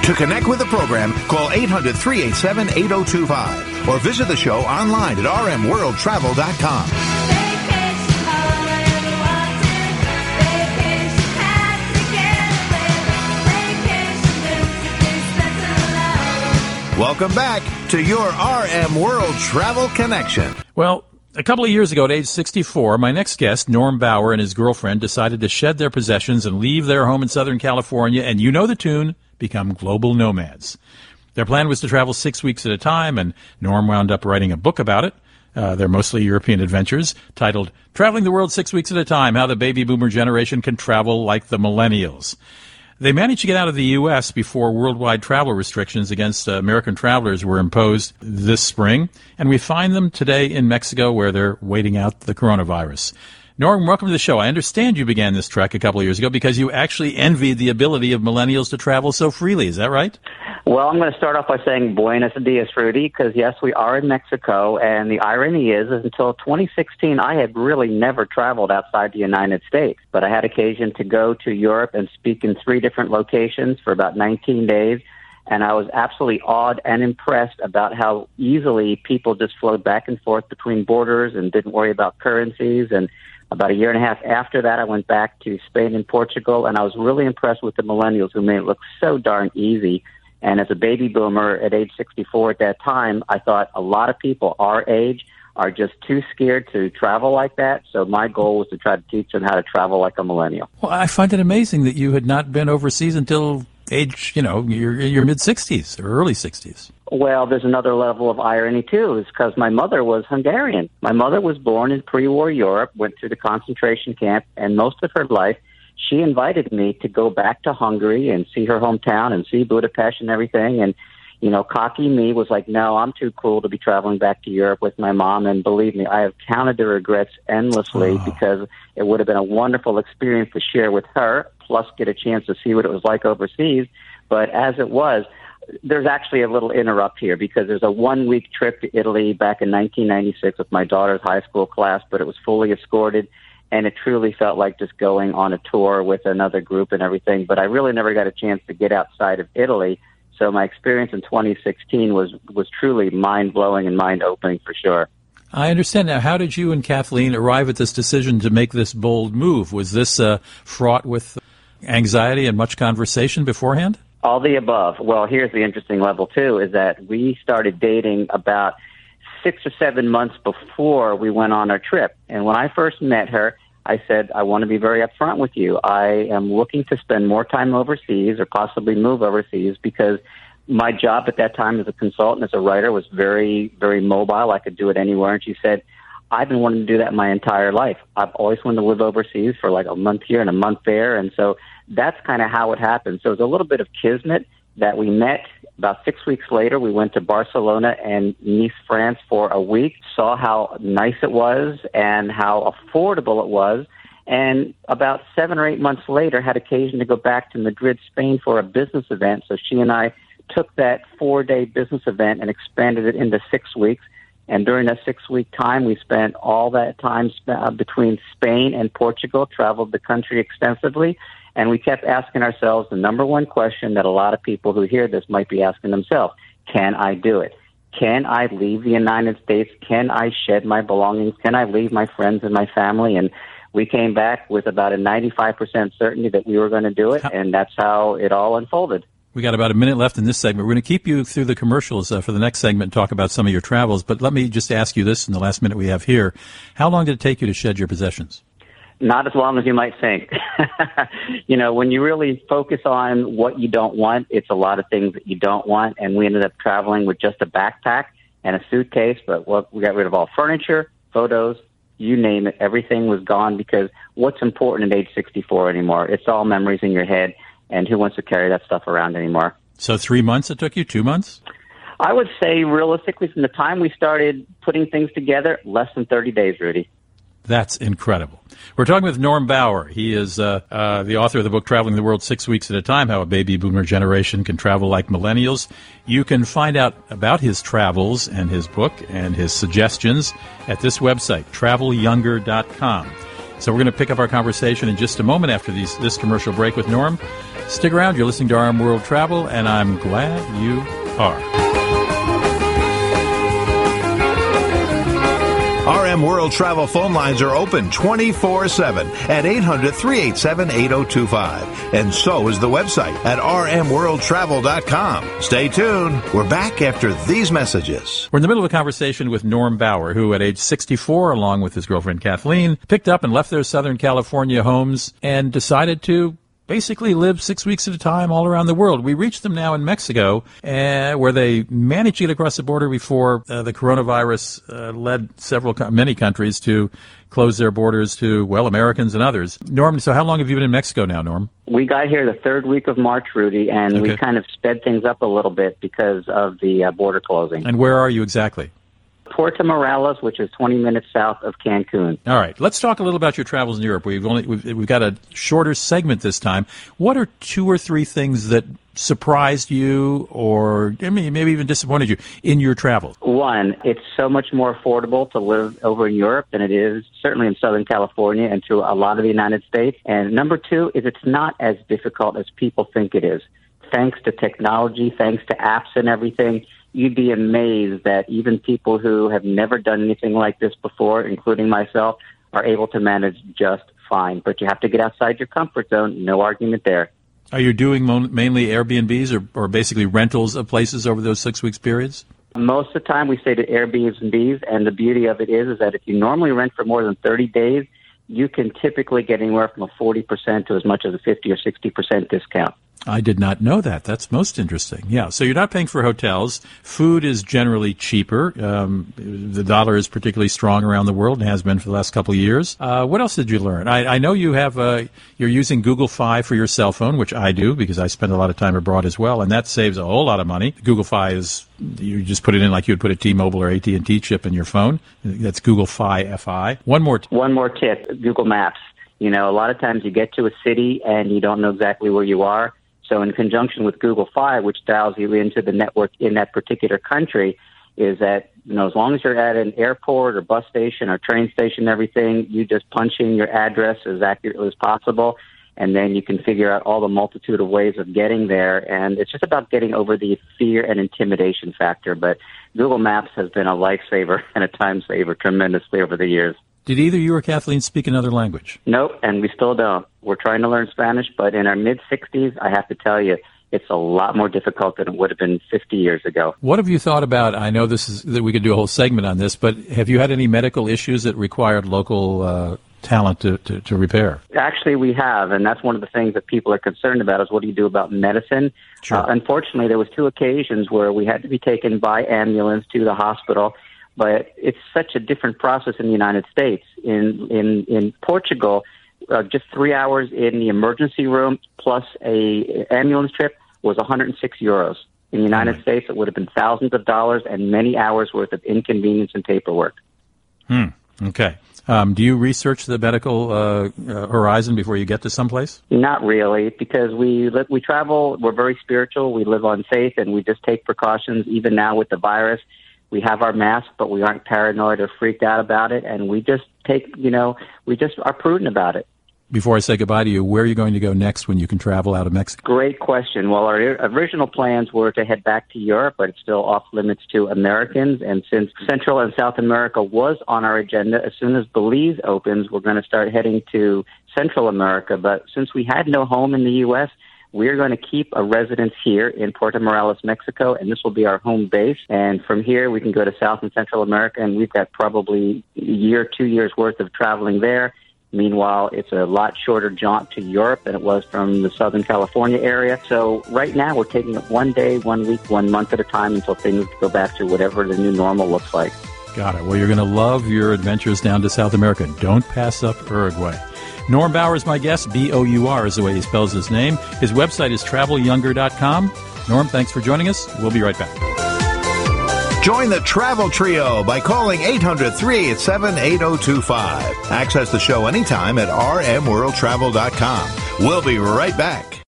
To connect with the program, call 800-387-8025 or visit the show online at rmworldtravel.com. Welcome back to your RM World Travel Connection. Well, a couple of years ago, at age 64, my next guest, Norm Bauer, and his girlfriend decided to shed their possessions and leave their home in Southern California, and you know the tune, become global nomads. Their plan was to travel 6 weeks at a time, and Norm wound up writing a book about it. They're mostly European adventures, titled Traveling the World 6 Weeks at a Time, How the Baby Boomer Generation Can Travel Like the Millennials. They managed to get out of the U.S. before worldwide travel restrictions against American travelers were imposed this spring, and we find them today in Mexico where they're waiting out the coronavirus. Norm, welcome to the show. I understand you began this trek a couple of years ago because you actually envied the ability of millennials to travel so freely. Is that right? Well, I'm going to start off by saying buenos dias, Rudy, because, yes, we are in Mexico, and the irony is until 2016, I had really never traveled outside the United States, but I had occasion to go to Europe and speak in 3 different locations for about 19 days, and I was absolutely awed and impressed about how easily people just flowed back and forth between borders and didn't worry about currencies. And about a year and a half after that, I went back to Spain and Portugal, and I was really impressed with the millennials who made it look so darn easy. And as a baby boomer at age 64 at that time, I thought a lot of people our age are just too scared to travel like that. So my goal was to try to teach them how to travel like a millennial. Well, I find it amazing that you had not been overseas until age, your mid-60s or early 60s. Well, there's another level of irony, too, is because my mother was Hungarian. My mother was born in pre-war Europe, went through the concentration camp, and most of her life she invited me to go back to Hungary and see her hometown and see Budapest and everything. And, cocky me was like, no, I'm too cool to be traveling back to Europe with my mom. And believe me, I have counted the regrets endlessly because it would have been a wonderful experience to share with her, plus get a chance to see what it was like overseas. But as it was, there's actually a little interrupt here because there's a 1-week trip to Italy back in 1996 with my daughter's high school class, but it was fully escorted. And it truly felt like just going on a tour with another group and everything. But I really never got a chance to get outside of Italy. So my experience in 2016 was truly mind-blowing and mind-opening for sure. I understand. Now, how did you and Kathleen arrive at this decision to make this bold move? Was this fraught with anxiety and much conversation beforehand? All the above. Well, here's the interesting level, too, is that we started dating about 6 or 7 months before we went on our trip. And when I first met her, I said, I want to be very upfront with you. I am looking to spend more time overseas or possibly move overseas because my job at that time as a consultant, as a writer, was very, very mobile. I could do it anywhere. And she said, I've been wanting to do that my entire life. I've always wanted to live overseas for like a month here and a month there. And so that's kind of how it happened. So it was a little bit of kismet that we met. About 6 weeks later, we went to Barcelona and Nice, France for a week, saw how nice it was and how affordable it was. And about 7 or 8 months later, had occasion to go back to Madrid, Spain for a business event. So she and I took that 4-day business event and expanded it into 6 weeks. And during that 6-week time, we spent all that time between Spain and Portugal, traveled the country extensively. And we kept asking ourselves the number one question that a lot of people who hear this might be asking themselves: can I do it? Can I leave the United States? Can I shed my belongings? Can I leave my friends and my family? And we came back with about a 95% certainty that we were going to do it, and that's how it all unfolded. We got about a minute left in this segment. We're going to keep you through the commercials for the next segment and talk about some of your travels. But let me just ask you this in the last minute we have here. How long did it take you to shed your possessions? Not as long as you might think. When you really focus on what you don't want, it's a lot of things that you don't want. And we ended up traveling with just a backpack and a suitcase. But we got rid of all furniture, photos, you name it. Everything was gone because what's important at age 64 anymore? It's all memories in your head. And who wants to carry that stuff around anymore? So 3 months it took you, 2 months? I would say realistically from the time we started putting things together, less than 30 days, Rudy. That's incredible. We're talking with Norm Bauer. He is the author of the book Traveling the World 6 Weeks at a Time, How a Baby Boomer Generation Can Travel Like Millennials. You can find out about his travels and his book and his suggestions at this website, travelyounger.com. So we're going to pick up our conversation in just a moment after this commercial break with Norm. Stick around. You're listening to RM World Travel, and I'm glad you are. RM World Travel phone lines are open 24/7 at 800-387-8025. And so is the website at rmworldtravel.com. Stay tuned. We're back after these messages. We're in the middle of a conversation with Norm Bauer, who at age 64, along with his girlfriend Kathleen, picked up and left their Southern California homes and decided to basically live 6 weeks at a time all around the world. We reached them now in Mexico, where they managed to get across the border before the coronavirus led many countries to close their borders to, well, Americans and others. Norm, so how long have you been in Mexico now, Norm? We got here the third week of March, Rudy, and we kind of sped things up a little bit because of the border closing. And where are you exactly? Puerto Morelos, which is 20 minutes south of Cancun. All right, let's talk a little about your travels in Europe. We've got a shorter segment this time. What are 2 or 3 things that surprised you, or maybe even disappointed you in your travels? One, it's so much more affordable to live over in Europe than it is certainly in Southern California and through a lot of the United States. And number 2 is it's not as difficult as people think it is. Thanks to technology, thanks to apps and everything, you'd be amazed that even people who have never done anything like this before, including myself, are able to manage just fine. But you have to get outside your comfort zone. No argument there. Are you doing mainly Airbnbs or basically rentals of places over those 6 weeks periods? Most of the time we stay to Airbnbs, and the beauty of it is that if you normally rent for more than 30 days, you can typically get anywhere from a 40% to as much as a 50 or 60% discount. I did not know that. That's most interesting. Yeah, so you're not paying for hotels. Food is generally cheaper. The dollar is particularly strong around the world and has been for the last couple of years. What else did you learn? I know you have you're using Google Fi for your cell phone, which I do because I spend a lot of time abroad as well, and that saves a whole lot of money. Google Fi is, you just put it in like you would put a T-Mobile or AT&T chip in your phone. That's Google Fi, F-I. One more tip, Google Maps. You know, a lot of times you get to a city and you don't know exactly where you are. So in conjunction with Google Fi, which dials you into the network in that particular country, is that, you know, as long as you're at an airport or bus station or train station and everything, you just punch in your address as accurately as possible, and then you can figure out all the multitude of ways of getting there. And it's just about getting over the fear and intimidation factor. But Google Maps has been a lifesaver and a time saver tremendously over the years. Did either you or Kathleen speak another language? Nope, and we still don't. We're trying to learn Spanish, but in our mid-60s, I have to tell you, it's a lot more difficult than it would have been 50 years ago. What have you thought about, I know that we could do a whole segment on this, but have you had any medical issues that required local talent to repair? Actually, we have, and that's one of the things that people are concerned about is what do you do about medicine? Sure. Unfortunately, there was 2 occasions where we had to be taken by ambulance to the hospital. But it's such a different process in the United States. In Portugal, just 3 hours in the emergency room plus a ambulance trip was 106 euros. In the United States, it would have been thousands of dollars and many hours worth of inconvenience and paperwork. Okay. Do you research the medical horizon before you get to someplace? Not really, because we travel. We're very spiritual. We live on faith, and we just take precautions. Even now with the virus, we have our mask, but we aren't paranoid or freaked out about it, and we just we just are prudent about it. Before I say goodbye to you, where are you going to go next when you can travel out of Mexico? Great question. Well, our original plans were to head back to Europe, but it's still off limits to Americans. And since Central and South America was on our agenda, as soon as Belize opens, we're going to start heading to Central America. But since we had no home in the U.S., we're going to keep a residence here in Puerto Morelos, Mexico, and this will be our home base. And from here, we can go to South and Central America, and we've got probably a year, 2 years worth of traveling there. Meanwhile, it's a lot shorter jaunt to Europe than it was from the Southern California area. So right now, we're taking it 1 day, 1 week, 1 month at a time until things go back to whatever the new normal looks like. Got it. Well, you're going to love your adventures down to South America. Don't pass up Uruguay. Norm Bauer is my guest. B-O-U-R is the way he spells his name. His website is travelyounger.com. Norm, thanks for joining us. We'll be right back. Join the Travel Trio by calling 800-387-8025. Access the show anytime at rmworldtravel.com. We'll be right back.